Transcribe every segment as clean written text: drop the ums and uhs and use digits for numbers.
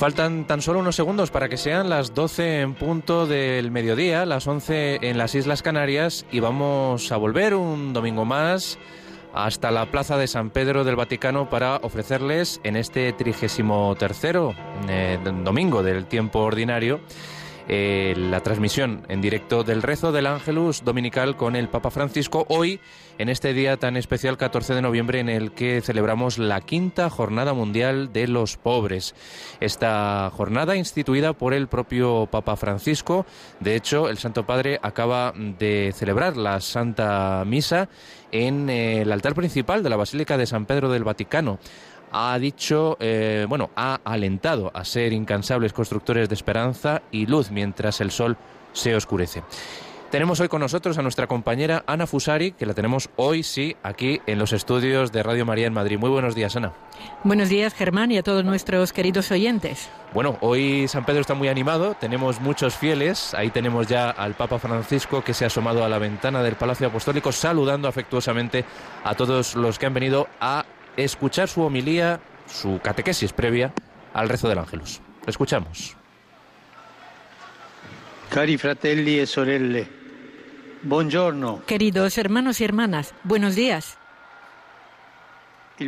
Faltan tan solo unos segundos para que sean las 12 en punto del mediodía, las 11 en las Islas Canarias, y vamos a volver un domingo más hasta la Plaza de San Pedro del Vaticano para ofrecerles en este 33º domingo del tiempo ordinario la transmisión en directo del rezo del Ángelus dominical con el Papa Francisco, hoy en este día tan especial, 14 de noviembre, en el que celebramos la 5ª Jornada Mundial de los Pobres. Esta jornada instituida por el propio Papa Francisco. De hecho, el Santo Padre acaba de celebrar la Santa Misa en el altar principal de la Basílica de San Pedro del Vaticano. Ha dicho, ha alentado a ser incansables constructores de esperanza y luz mientras el sol se oscurece. Tenemos hoy con nosotros a nuestra compañera Ana Fusari, que la tenemos hoy, sí, aquí en los estudios de Radio María en Madrid. Muy buenos días, Ana. Buenos días, Germán, y a todos nuestros queridos oyentes. Bueno, hoy San Pedro está muy animado, tenemos muchos fieles. Ahí tenemos ya al Papa Francisco, que se ha asomado a la ventana del Palacio Apostólico, saludando afectuosamente a todos los que han venido a escuchar su homilía, su catequesis previa al rezo del Ángelus. Lo escuchamos. Cari fratelli e sorelle, buongiorno. Queridos hermanos y hermanas, buenos días. El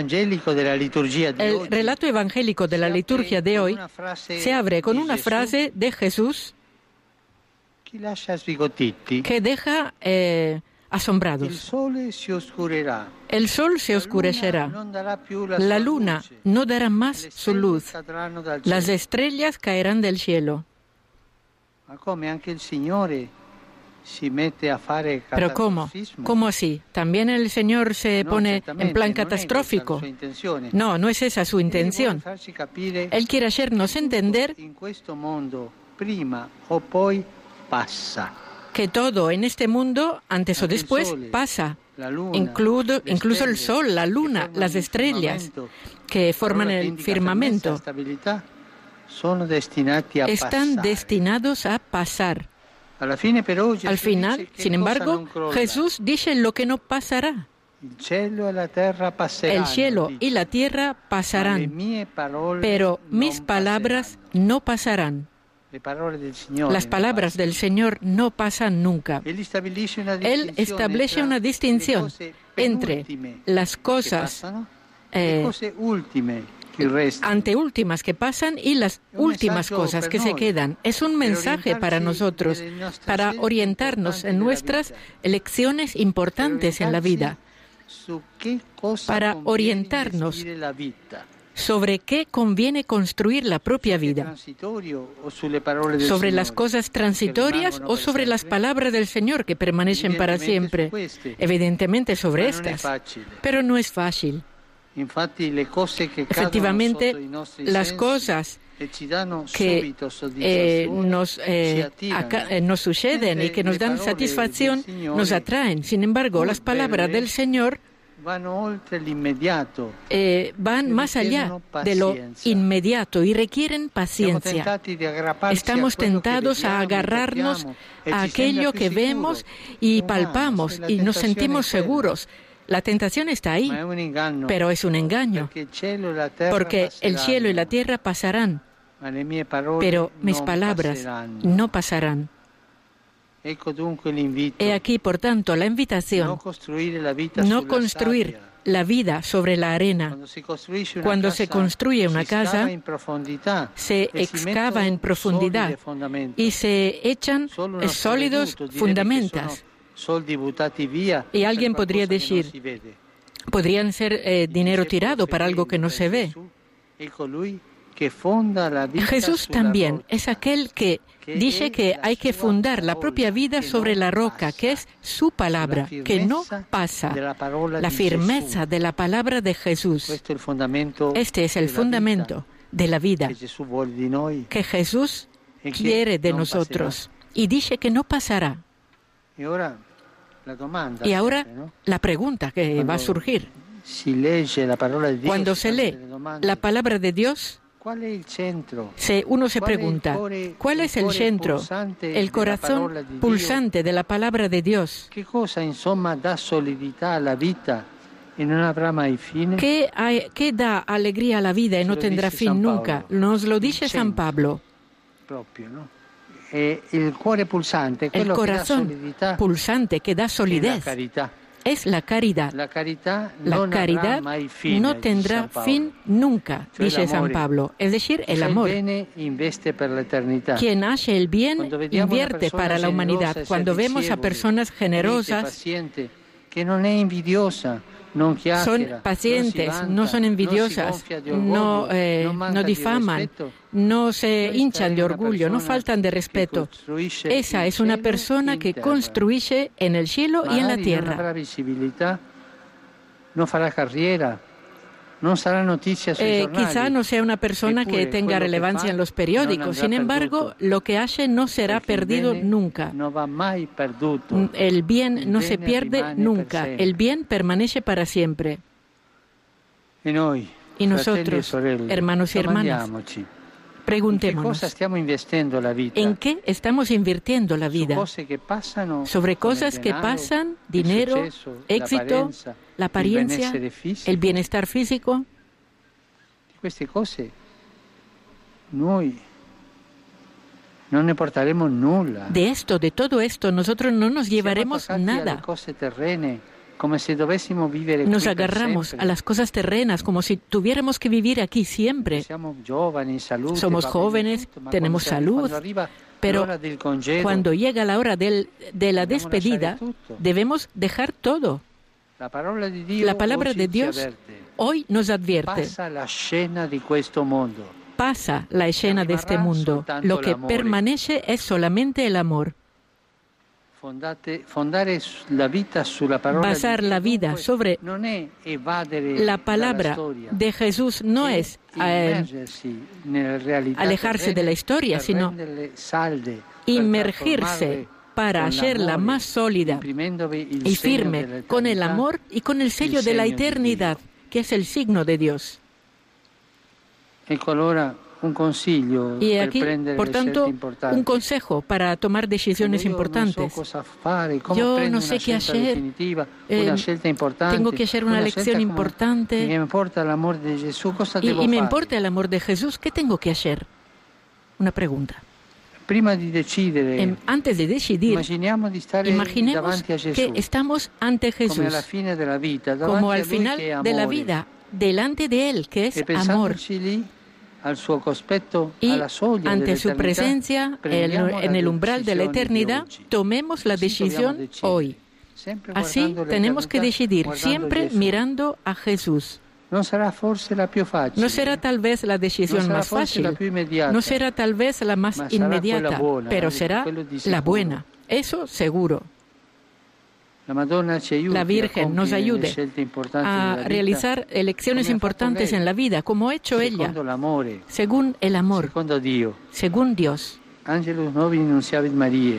relato evangélico de la liturgia de hoy se abre con una frase de Jesús que deja asombrados. El sol se oscurecerá, la luna no dará más su luz, las estrellas caerán del cielo. Pero ¿cómo? ¿Cómo así? ¿También el Señor se pone en plan catastrófico? No, no es esa su intención. Él quiere hacernos entender que todo en este mundo, antes o después, pasa. Incluso el sol, la luna, las estrellas que forman el firmamento están destinados a pasar. Al final, sin embargo, Jesús dice lo que no pasará. El cielo y la tierra pasarán, pero mis palabras no pasarán. Las palabras del Señor no pasan nunca. Él establece una distinción entre las cosas anteúltimas que pasan y las últimas cosas que se quedan. Es un mensaje para nosotros, para orientarnos en nuestras elecciones importantes en la vida, para orientarnos sobre qué conviene construir la propia vida, sobre las cosas transitorias o sobre las palabras del Señor que permanecen para siempre. Evidentemente sobre estas, pero no es fácil. Efectivamente, las cosas que nos suceden y que nos dan satisfacción nos atraen. Sin embargo, las palabras del Señor van más allá de lo inmediato y requieren paciencia. Estamos tentados a agarrarnos a aquello que vemos y palpamos y nos sentimos seguros. La tentación está ahí, pero es un engaño, porque el cielo y la tierra pasarán, pero mis palabras no pasarán. He aquí, por tanto, la invitación, no construir la vida sobre la arena. Cuando se construye una casa, se excava en profundidad y se echan sólidos fundamentos. Y alguien podría decir, podrían ser dinero tirado para algo que no se ve. Jesús también es aquel que dice que hay que fundar la propia vida sobre la roca, que es su palabra, que no pasa, la firmeza de la palabra de Jesús. Este es el fundamento de la vida que Jesús quiere de nosotros y dice que no pasará. Y ahora la pregunta que va a surgir. Cuando se lee la palabra de Dios, uno se pregunta, ¿cuál es el centro, el corazón pulsante de la palabra de Dios? y no habrá mai fine. ¿Qué da alegría a la vida y no tendrá fin nunca? Nos lo dice San Pablo. Proprio, ¿no? El cuore pulsante, el corazón pulsante que da solidez, es la caridad. La caridad no tendrá fin nunca, dice San Pablo. Es decir, el amor. Quien hace el bien invierte para la humanidad. Cuando vemos a personas generosas, que no es envidiosa, son pacientes, no son envidiosas, no difaman, no se hinchan de orgullo, no faltan de respeto. Esa es una persona que construye en el cielo y en la tierra. No fará carrera, no será noticia sui giornali. Quizá no sea una persona que tenga relevancia en los periódicos, sin embargo, lo que hace no será perdido nunca. El bien no se pierde nunca, el bien permanece para siempre. Y nosotros, hermanos y hermanas, preguntémonos, ¿en qué estamos invirtiendo la vida? Sobre cosas que pasan, dinero, éxito, la apariencia, el bienestar físico. Queste cose noi non ne portaremos nulla. De todo esto, nosotros no nos llevaremos nada. Nos agarramos a las cosas terrenas como si tuviéramos que vivir aquí siempre. Somos jóvenes, tenemos salud, pero cuando llega la hora de la despedida, debemos dejar todo. La palabra de Dios hoy nos advierte. Pasa la escena de este mundo. Lo que permanece es solamente el amor. Basar la vida sobre la palabra de Jesús no es alejarse de la historia, sino inmergirse para hacerla más sólida y firme con el amor y con el sello de la eternidad, que es el signo de Dios. Y aquí, por tanto, un consejo para tomar decisiones importantes. Yo no sé qué hacer. Tengo que hacer una elección importante. Y me importa el amor de Jesús. ¿Qué tengo que hacer? Una pregunta. Antes de decidir, imaginemos que estamos ante Jesús, como al final de la vida, delante de Él, que es amor. Y ante su presencia, en el umbral de la eternidad, tomemos la decisión hoy. Así tenemos que decidir, siempre mirando a Jesús. No será tal vez la decisión más fácil, no será tal vez la más inmediata, pero será la buena, eso seguro. La Virgen nos ayude a realizar elecciones importantes en la vida, como ha hecho ella, según el amor, según Dios. Angelus novi nunciavit Mariae.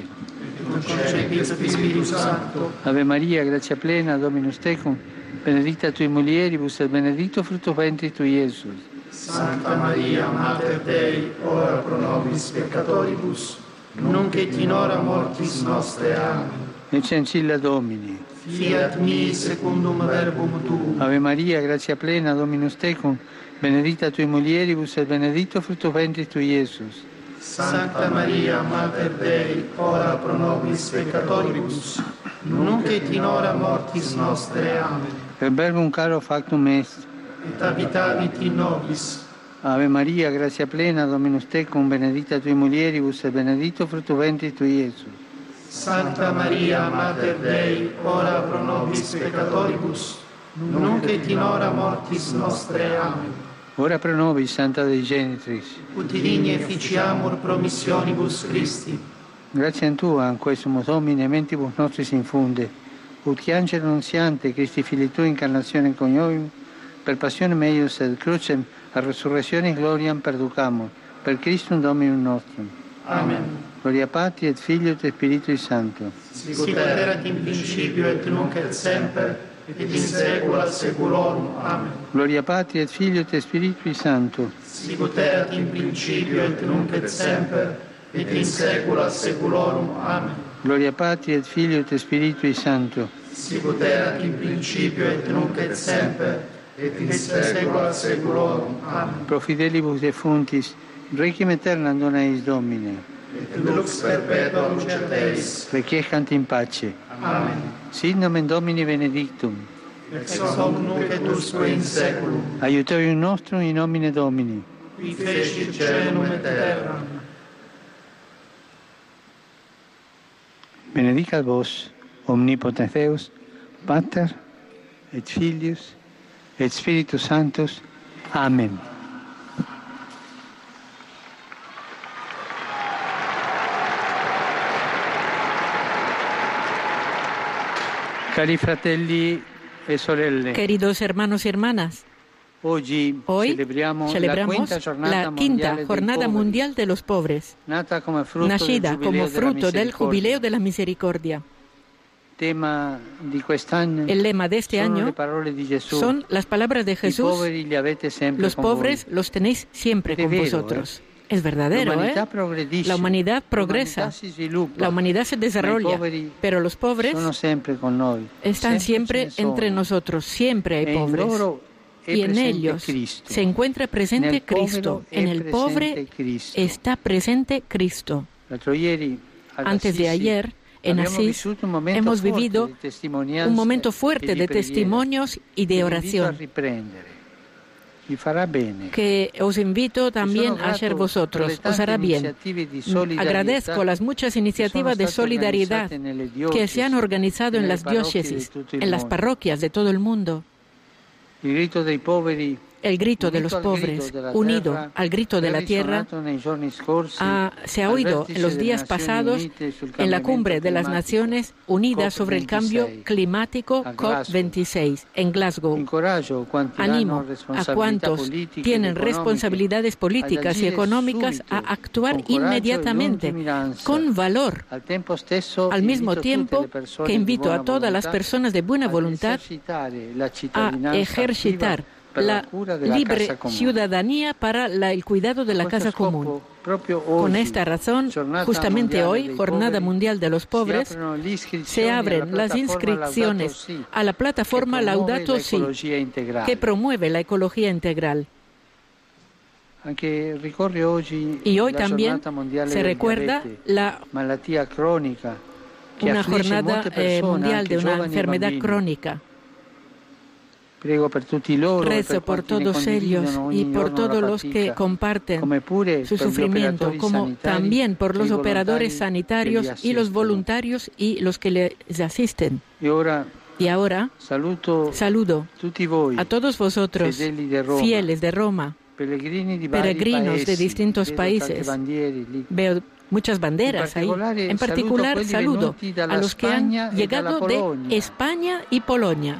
Ave Maria, gratia plena, Dominus tecum, benedicta tui mulieribus et benedictus fructus ventris tui, Iesus. Sancta Maria, Mater Dei, ora pro nobis peccatoribus, nunc et in hora mortis nostre. Amen. Ecce ancilla Domini. Fiat mi secundum verbum tuum. Ave Maria, gratia plena, Dominus tecum, benedicta tui mulieribus et benedictus fructus ventris tui, Iesus. Sancta Maria, Mater Dei, ora pro nobis peccatoribus, nunc et in hora mortis nostre. Amen. Per verbum caro factum est. Et habitavit in nobis. Ave Maria, gratia plena, Dominus tecum, benedicta tui mulieribus et benedictus fructus ventris tui, Iesus. Sancta Maria, Mater Dei, ora pro nobis peccatoribus, nunc et in hora mortis nostre. Amen. Ora pro nobis, Santa Dei Genitrix. Ut digne ficiamur promissionibus Christi. Grazie a Tua, anque sumus Domine, mentibus nostris infunde, ut che angelo annunziante, Christi Fili Tui, incarnazione coniovium, per passionem eius et crucem, a resurrectionis gloriam perducamur, per Christum Dominum nostrum. Amen. Gloria Patri et Filio et Spiritui Sancto. Sicut erat in principio et nunc et semper, et in saecula saeculorum. Amen. Gloria Patri et Filio et Spiritui Sancto. Sicut erat in principio et nunc et semper, et in saecula saeculorum. Amen. Gloria Patri et Filio et Spiritui Sancto. sicut erat in principio et nunc et semper, et in saecula saeculorum. Amen. Pro fidelibus defuntis, requiem aeternam dona eis Domine. Et lux perpetua lucet eis. Requiescant in pace. Amen. Sit nomen Domini benedictum. Ex hoc nunc et usque in saeculum. Aiutorium nostrum in nomine Domini. Qui fecit caelum et terram. Benedicat vos, omnipotens Deus, Pater, et Filius, et Spiritus Sanctus. Amen. Cari fratelli e sorelle, Queridos hermanos y hermanas, hoy celebramos la quinta quinta Jornada Mundial de los Pobres, nacida como fruto del Jubileo de la Misericordia. El lema de este año son las palabras de Jesús: los pobres los tenéis siempre con vosotros. Es verdadero, ¿eh? La humanidad progresa, la humanidad se desarrolla, pero los pobres están siempre entre nosotros, siempre hay pobres. Y en ellos se encuentra presente Cristo, en el pobre está presente Cristo. Antes de ayer, en Asís, hemos vivido un momento fuerte de testimonios y de oración, que os invito también a hacer vosotros. Os hará bien. Agradezco las muchas iniciativas de solidaridad que se han organizado en las diócesis, en las parroquias de todo el mundo. El grito de los pobres, unido al grito de la tierra, se ha oído en los días pasados en la Cumbre de las Naciones Unidas sobre el Cambio Climático COP26 en Glasgow. Animo a cuantos tienen responsabilidades políticas y económicas a actuar inmediatamente, con valor, al mismo tiempo que invito a todas las personas de buena voluntad a ejercitar la libre ciudadanía para el cuidado de la casa común. Con esta razón, justamente hoy, Jornada Mundial de los Pobres, se abren las inscripciones a la plataforma Laudato Si, que promueve la ecología integral. Y hoy también se recuerda una jornada mundial de una enfermedad crónica. Rezo por todos ellos y por todos los que comparten su sufrimiento, como también por los operadores sanitarios y los voluntarios y los que les asisten. Y ahora saludo a todos vosotros, fieles de Roma, peregrinos de distintos países. Veo muchas banderas ahí. En particular, saludo a los que han llegado de España y Polonia.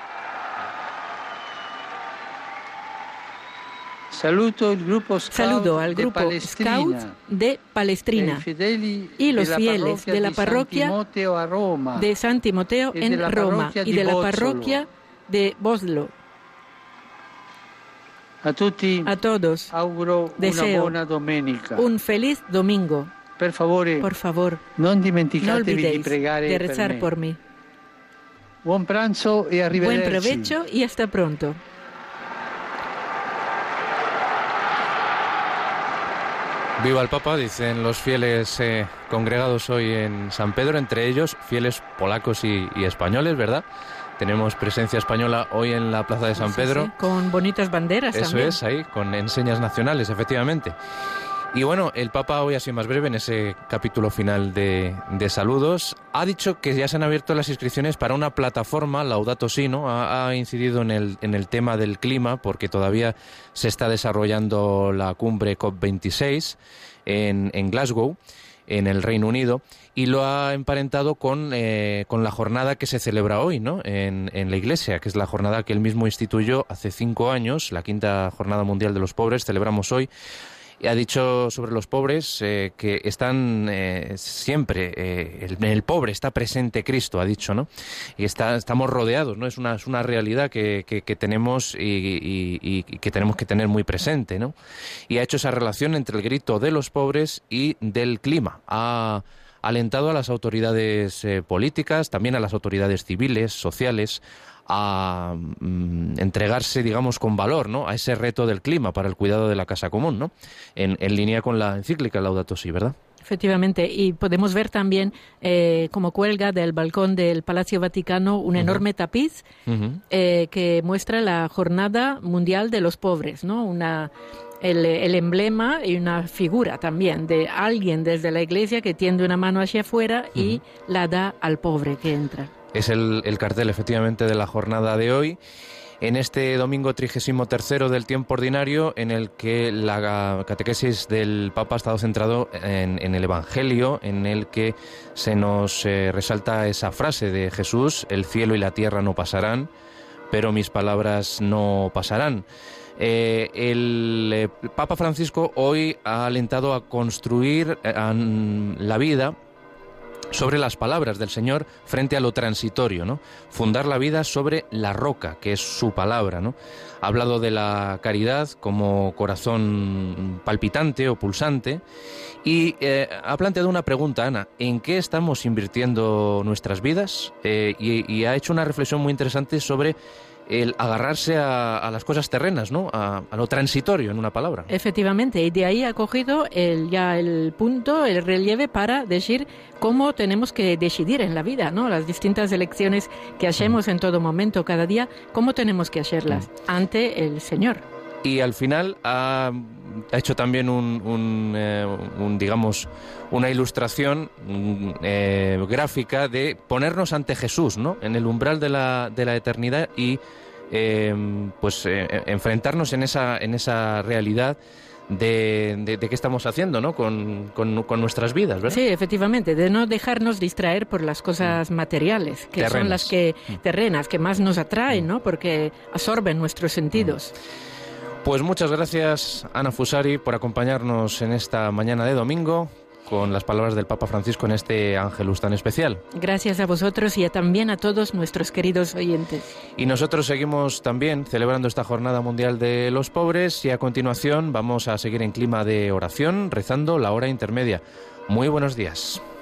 Saludo al grupo Scout de Palestrina y los fieles de la parroquia de San Timoteo en Roma y de la parroquia de Boslo. A todos deseo un feliz domingo. Por favor, no olvidéis de rezar por mí. Buen provecho y hasta pronto. Viva el Papa, dicen los fieles congregados hoy en San Pedro, entre ellos fieles polacos y españoles, ¿verdad? Tenemos presencia española hoy en la Plaza de San Pedro. Sí, con bonitas banderas también. Eso es, ahí, con enseñas nacionales, efectivamente. Y bueno, el Papa hoy ha sido más breve en ese capítulo final de saludos. Ha dicho que ya se han abierto las inscripciones para una plataforma, Laudato Si, ¿no? Ha incidido en el tema del clima, porque todavía se está desarrollando la cumbre COP26 en Glasgow, en el Reino Unido, y lo ha emparentado con la jornada que se celebra hoy, ¿no? En la Iglesia, que es la jornada que él mismo instituyó hace 5 años, la quinta Jornada Mundial de los Pobres, celebramos hoy. Ha dicho sobre los pobres que están siempre, en el pobre está presente Cristo, ha dicho, ¿no? Y estamos rodeados, ¿no? Es una realidad que tenemos y que tenemos que tener muy presente, ¿no? Y ha hecho esa relación entre el grito de los pobres y del clima. Ha alentado a las autoridades políticas, también a las autoridades civiles, sociales, a entregarse, digamos, con valor, ¿no?, a ese reto del clima para el cuidado de la casa común, ¿no?, en línea con la encíclica Laudato Si, ¿verdad? Efectivamente, y podemos ver también como cuelga del balcón del Palacio Vaticano un enorme tapiz que muestra la Jornada Mundial de los Pobres, ¿no? El emblema y una figura también de alguien desde la Iglesia que tiende una mano hacia afuera y la da al pobre que entra. Es el cartel, efectivamente, de la jornada de hoy, en este domingo 33º del tiempo ordinario, en el que la catequesis del Papa ha estado centrado en el Evangelio, en el que se nos resalta esa frase de Jesús: el cielo y la tierra no pasarán, pero mis palabras no pasarán. El Papa Francisco hoy ha alentado a construir la vida sobre las palabras del Señor frente a lo transitorio, ¿no? Fundar la vida sobre la roca, que es su palabra, ¿no? Ha hablado de la caridad como corazón palpitante o pulsante y ha planteado una pregunta, Ana: ¿en qué estamos invirtiendo nuestras vidas? Y ha hecho una reflexión muy interesante sobre el agarrarse a las cosas terrenas, ¿no?, a lo transitorio, en una palabra. Efectivamente, y de ahí ha cogido el punto, el relieve para decir cómo tenemos que decidir en la vida, ¿no?, las distintas elecciones que hacemos en todo momento, cada día, cómo tenemos que hacerlas ante el Señor. Y al final ha hecho también digamos, una ilustración gráfica de ponernos ante Jesús, ¿no?, en el umbral de la eternidad y enfrentarnos en esa realidad de qué estamos haciendo, ¿no?, con nuestras vidas, ¿verdad? Sí, efectivamente, de no dejarnos distraer por las cosas materiales, que terrenas. Son las terrenas que más nos atraen, ¿no?, porque absorben nuestros sentidos. Pues muchas gracias, Ana Fusari, por acompañarnos en esta mañana de domingo con las palabras del Papa Francisco en este Ángelus tan especial. Gracias a vosotros y también a todos nuestros queridos oyentes. Y nosotros seguimos también celebrando esta Jornada Mundial de los Pobres y a continuación vamos a seguir en clima de oración rezando la hora intermedia. Muy buenos días.